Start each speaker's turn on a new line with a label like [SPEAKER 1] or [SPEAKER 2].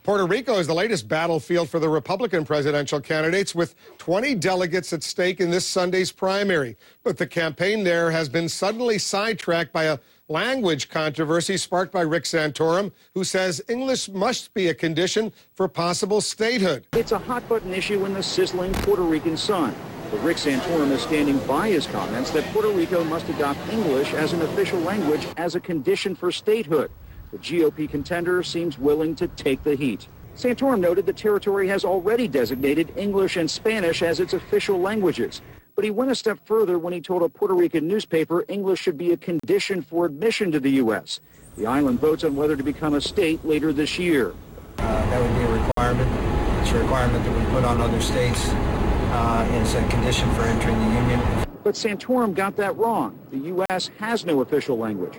[SPEAKER 1] Puerto Rico is the latest battlefield for the Republican presidential candidates, with 20 delegates at stake in this Sunday's primary. But the campaign there has been suddenly sidetracked by a language controversy sparked by Rick Santorum, who says English must be a condition for possible statehood.
[SPEAKER 2] It's a hot-button issue in the sizzling Puerto Rican sun. But Rick Santorum is standing by his comments that Puerto Rico must adopt English as an official language as a condition for statehood. The GOP contender seems willing to take the heat. Santorum noted the territory has already designated English and Spanish as its official languages. But he went a step further when he told a Puerto Rican newspaper English should be a condition for admission to the U.S. The island votes on whether to become a state later this year.
[SPEAKER 3] That would be a requirement. It's a requirement that we put on other states. It's a condition for entering the Union.
[SPEAKER 2] But Santorum got that wrong. The U.S. has no official language.